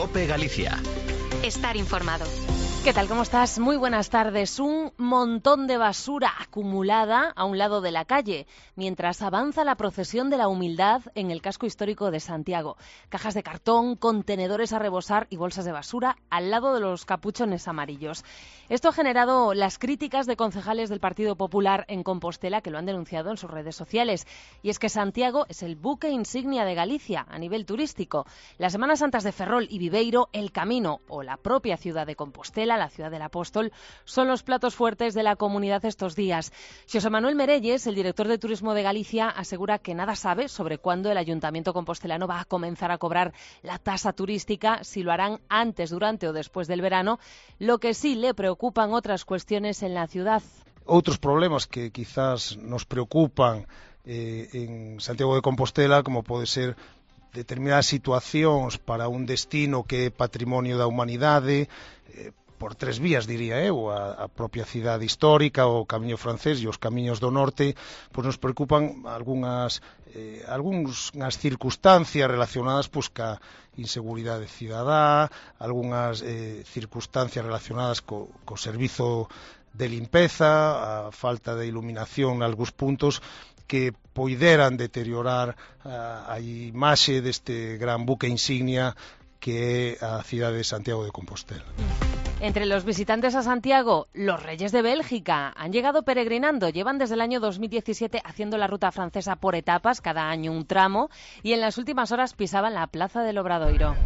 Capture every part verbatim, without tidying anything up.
COPE Galicia. Estar informado. ¿Qué tal? ¿Cómo estás? Muy buenas tardes. Un montón de basura acumulada a un lado de la calle, mientras avanza la procesión de la humildad en el casco histórico de Santiago. Cajas de cartón, contenedores a rebosar y bolsas de basura al lado de los capuchones amarillos. Esto ha generado las críticas de concejales del Partido Popular en Compostela, que lo han denunciado en sus redes sociales. Y es que Santiago es el buque insignia de Galicia a nivel turístico. Las Semanas Santas de Ferrol y Viveiro, el Camino o la propia ciudad de Compostela, la ciudad del Apóstol, son los platos fuertes de la comunidad estos días. Xosé Manuel Merelles, el director de Turismo de Galicia, asegura que nada sabe sobre cuándo el Ayuntamiento compostelano va a comenzar a cobrar la tasa turística, si lo harán antes, durante o después del verano. Lo que sí le preocupan otras cuestiones en la ciudad. Outros problemas que quizás nos preocupan eh, en Santiago de Compostela, como pode ser determinadas situacións para un destino que é patrimonio da humanidade, eh, por tres vías, diría eu, a, a propia cidade histórica, o camiño francés e os camiños do norte, pois nos preocupan algunhas, eh, algunhas circunstancias relacionadas pois, ca inseguridade cidadá, algunhas eh, circunstancias relacionadas co, co servizo de limpeza, a falta de iluminación en algúns puntos, que poideran deteriorar a, a imaxe deste gran buque insignia que é a cidade de Santiago de Compostela. Entre los visitantes a Santiago, los Reyes de Bélgica han llegado peregrinando. Llevan desde el año dos mil diecisiete haciendo la ruta francesa por etapas, cada año un tramo, y en las últimas horas pisaban la Plaza del Obradoiro.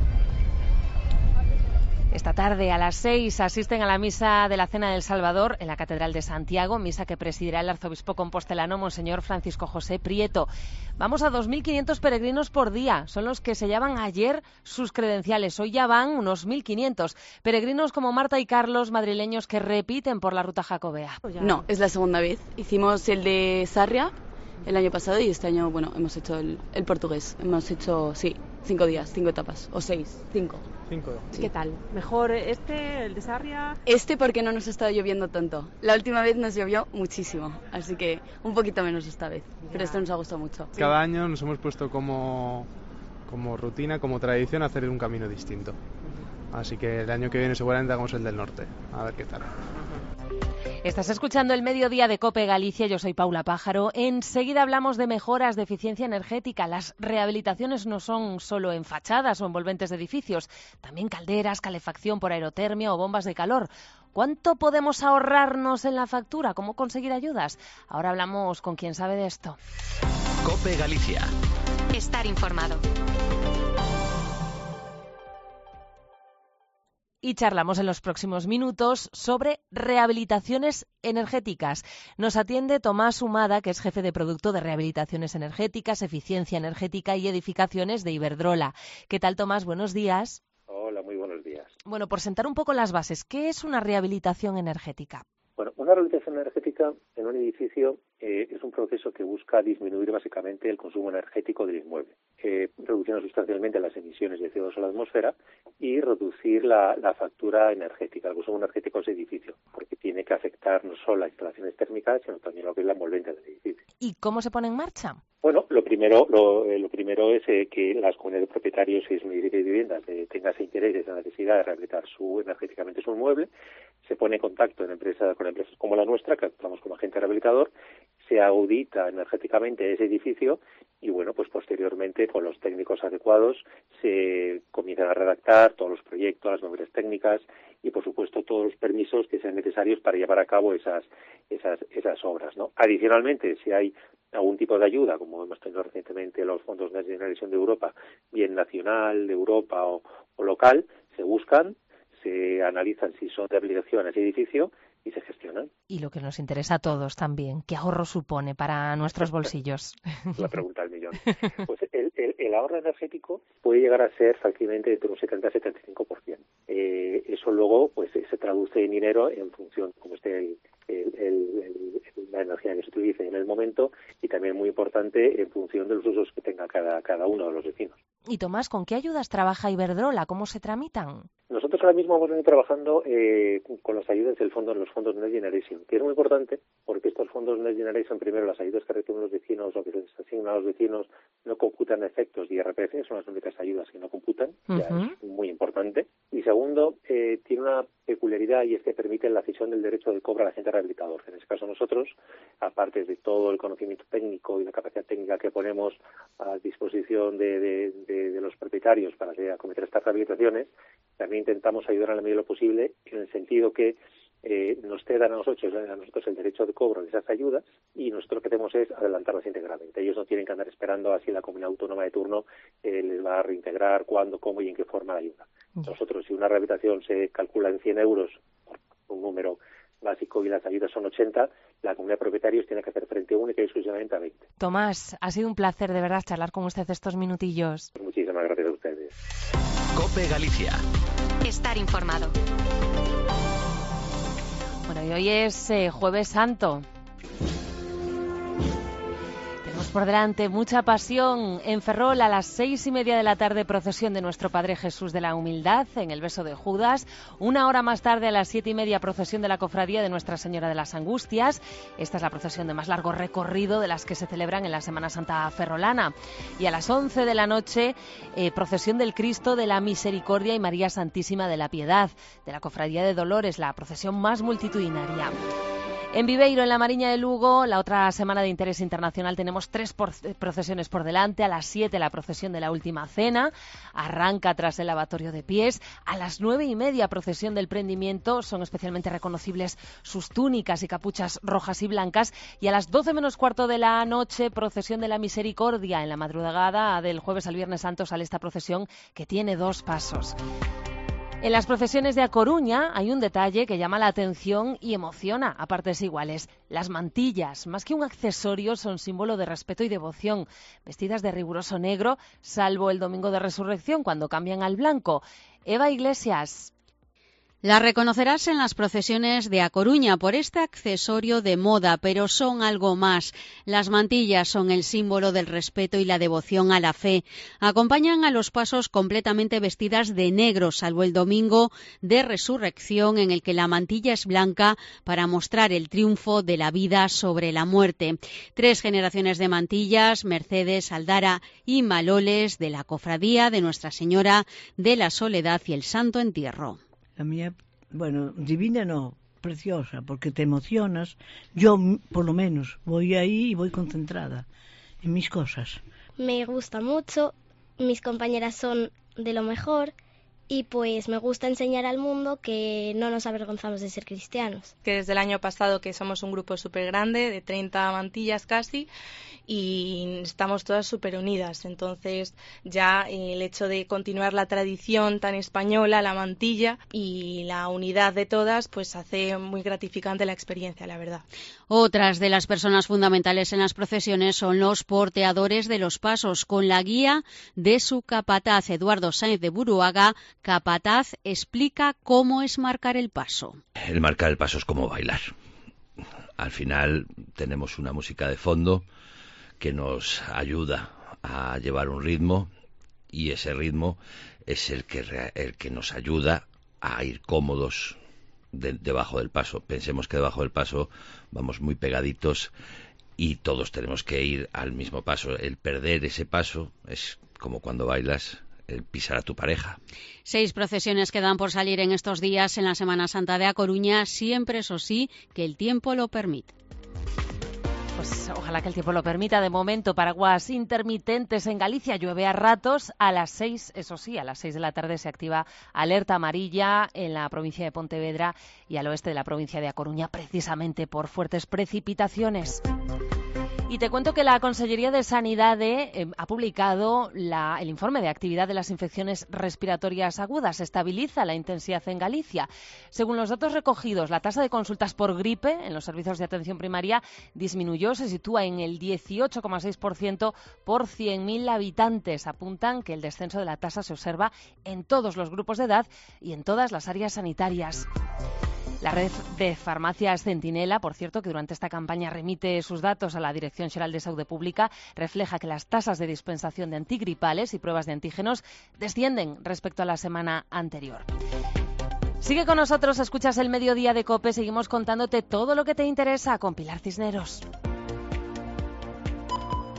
Esta tarde a las seis asisten a la misa de la Cena del Salvador en la Catedral de Santiago, misa que presidirá el arzobispo compostelano Monseñor Francisco José Prieto. Vamos a dos mil quinientos peregrinos por día, son los que sellaban ayer sus credenciales. Hoy ya van unos mil quinientos. Peregrinos como Marta y Carlos, madrileños que repiten por la ruta jacobea. No, es la segunda vez. Hicimos el de Sarria el año pasado y este año, bueno, hemos hecho el, el portugués. Hemos hecho, sí, cinco días, cinco etapas, o seis, cinco. Cinco. Sí. ¿Qué tal? ¿Mejor este, el de Sarria? Este porque no nos ha estado lloviendo tanto. La última vez nos llovió muchísimo, así que un poquito menos esta vez. Ya. Pero esto nos ha gustado mucho. Cada año nos hemos puesto como, como rutina, como tradición, hacer un camino distinto. Así que el año que viene seguramente hagamos el del norte. A ver qué tal. Estás escuchando el Mediodía de COPE Galicia, yo soy Paula Pájaro. Enseguida hablamos de mejoras de eficiencia energética. Las rehabilitaciones no son solo en fachadas o envolventes de edificios, también calderas, calefacción por aerotermia o bombas de calor. ¿Cuánto podemos ahorrarnos en la factura? ¿Cómo conseguir ayudas? Ahora hablamos con quien sabe de esto. COPE Galicia. Estar informado. Y charlamos en los próximos minutos sobre rehabilitaciones energéticas. Nos atiende Tomás Humada, que es jefe de producto de rehabilitaciones energéticas, eficiencia energética y edificaciones de Iberdrola. ¿Qué tal, Tomás? Buenos días. Hola, muy buenos días. Bueno, por sentar un poco las bases, ¿qué es una rehabilitación energética? Bueno, una rehabilitación energética en un edificio eh, es un proceso que busca disminuir básicamente el consumo energético del inmueble, eh, reduciendo sustancialmente las emisiones de C O dos a la atmósfera y reducir la, la factura energética, el consumo energético de ese edificio, porque tiene que afectar no solo las instalaciones térmicas, sino también lo que es la envolvente del edificio. ¿Y cómo se pone en marcha? Bueno, lo primero lo, eh, lo primero es eh, que las comunidades de propietarios y de viviendas eh, tengan ese interés, esa necesidad de rehabilitar su energéticamente su inmueble. Se pone en contacto en empresa, con empresas como la nuestra, que actuamos como agente rehabilitador, se audita energéticamente ese edificio y, bueno, pues posteriormente con los técnicos adecuados se comienzan a redactar todos los proyectos, las memorias técnicas y, por supuesto, todos los permisos que sean necesarios para llevar a cabo esas esas esas obras, ¿no? Adicionalmente, si hay algún tipo de ayuda, como hemos tenido recientemente los fondos Next Generation de Europa, bien nacional, de Europa o, o local, se buscan, se analizan si son de aplicación a ese edificio y se gestionan. Y lo que nos interesa a todos también, ¿qué ahorro supone para nuestros bolsillos? La pregunta del millón. Pues el, el, el ahorro energético puede llegar a ser fácilmente entre un setenta a setenta y cinco por ciento. Eh, eso luego pues se traduce en dinero en función como esté el, el, el, el, la energía que se utilice en el momento y también muy importante en función de los usos que tenga cada, cada uno de los vecinos. Y Tomás, ¿con qué ayudas trabaja Iberdrola? ¿Cómo se tramitan? Nosotros ahora mismo hemos venido trabajando eh, con las ayudas del fondo, los fondos Next Generation, que es muy importante porque estos fondos Next Generation, primero, las ayudas que reciben los vecinos o que se les asignan a los vecinos no computan efectos de I R P F, son las únicas ayudas que no computan, uh-huh. ya es muy importante. Y segundo, eh, tiene una peculiaridad y es que permiten la cesión del derecho de cobro al agente rehabilitador. En este caso nosotros, aparte de todo el conocimiento técnico y la capacidad técnica que ponemos a disposición de, de, de, de los propietarios para acometer estas rehabilitaciones, también intentamos ayudar en la medida de lo posible en el sentido que eh, nos cedan a nosotros, a nosotros el derecho de cobro de esas ayudas y nosotros lo que hacemos es adelantarlas íntegramente. Ellos no tienen que andar esperando así la comunidad autónoma de turno eh, les va a reintegrar cuándo, cómo y en qué forma la ayuda. Nosotros, si una rehabilitación se calcula en cien euros, un número básico, y las ayudas son ochenta, la comunidad de propietarios tiene que hacer frente única y exclusivamente a veinte. Tomás, ha sido un placer de verdad charlar con usted estos minutillos. Pues muchísimas gracias a ustedes. COPE Galicia. Estar informado. Bueno, y hoy es eh, Jueves Santo. Tenemos por delante mucha pasión. En Ferrol, a las seis y media de la tarde, procesión de nuestro Padre Jesús de la Humildad en el Beso de Judas. Una hora más tarde, a las siete y media, procesión de la Cofradía de Nuestra Señora de las Angustias. Esta es la procesión de más largo recorrido de las que se celebran en la Semana Santa ferrolana. Y a las once de la noche, eh, procesión del Cristo de la Misericordia y María Santísima de la Piedad, de la Cofradía de Dolores, la procesión más multitudinaria. En Viveiro, en la Mariña de Lugo, la otra semana de interés internacional, tenemos tres por- procesiones por delante. A las siete, la procesión de la Última Cena, arranca tras el lavatorio de pies. A las nueve y media, procesión del Prendimiento, son especialmente reconocibles sus túnicas y capuchas rojas y blancas. Y a las doce menos cuarto de la noche, procesión de la Misericordia. En la madrugada del jueves al Viernes Santo sale esta procesión que tiene dos pasos. En las procesiones de A Coruña hay un detalle que llama la atención y emociona a partes iguales. Las mantillas, más que un accesorio, son símbolo de respeto y devoción. Vestidas de riguroso negro, salvo el Domingo de Resurrección, cuando cambian al blanco. Eva Iglesias. Las reconocerás en las procesiones de A Coruña por este accesorio de moda, pero son algo más. Las mantillas son el símbolo del respeto y la devoción a la fe. Acompañan a los pasos completamente vestidas de negro, salvo el Domingo de Resurrección, en el que la mantilla es blanca para mostrar el triunfo de la vida sobre la muerte. Tres generaciones de mantillas, Mercedes, Aldara y Maloles, de la Cofradía de Nuestra Señora de la Soledad y el Santo Entierro. La mía, bueno, divina no, preciosa, porque te emocionas. Yo, por lo menos, voy ahí y voy concentrada en mis cosas. Me gusta mucho, mis compañeras son de lo mejor y pues me gusta enseñar al mundo que no nos avergonzamos de ser cristianos. Que desde el año pasado que somos un grupo súper grande, de treinta mantillas casi, y estamos todas súper unidas. Entonces ya el hecho de continuar la tradición tan española, la mantilla y la unidad de todas, pues hace muy gratificante la experiencia, la verdad. Otras de las personas fundamentales en las procesiones son los porteadores de los pasos, con la guía de su capataz, Eduardo Sáenz de Buruaga. Capataz explica cómo es marcar el paso. El marcar el paso es como bailar. Al final tenemos una música de fondo que nos ayuda a llevar un ritmo y ese ritmo es el que, el que nos ayuda a ir cómodos de, debajo del paso. Pensemos que debajo del paso vamos muy pegaditos y todos tenemos que ir al mismo paso. El perder ese paso es como cuando bailas, el pisar a tu pareja. Seis procesiones quedan por salir en estos días en la Semana Santa de A Coruña, siempre, eso sí, que el tiempo lo permite. Pues ojalá que el tiempo lo permita. De momento, paraguas intermitentes en Galicia, llueve a ratos. A las seis, eso sí, a las seis de la tarde se activa alerta amarilla en la provincia de Pontevedra y al oeste de la provincia de A Coruña, precisamente por fuertes precipitaciones. Y te cuento que la Consellería de Sanidad eh, ha publicado la, el informe de actividad de las infecciones respiratorias agudas. Estabiliza la intensidad en Galicia. Según los datos recogidos, la tasa de consultas por gripe en los servicios de atención primaria disminuyó, se sitúa en el dieciocho coma seis por ciento por cien mil habitantes. Apuntan que el descenso de la tasa se observa en todos los grupos de edad y en todas las áreas sanitarias. La red de farmacias Centinela, por cierto, que durante esta campaña remite sus datos a la Dirección Xeral de Saúde Pública, refleja que las tasas de dispensación de antigripales y pruebas de antígenos descienden respecto a la semana anterior. Sigue con nosotros, escuchas el Mediodía de COPE, seguimos contándote todo lo que te interesa con Pilar Cisneros.